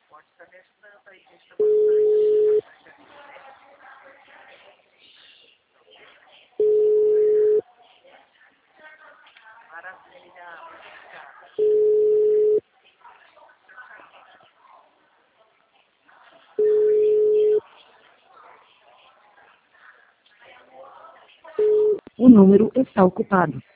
pode estar me ajudando aí, me ajuda bastante. Maravilha, obrigada. O número está ocupado.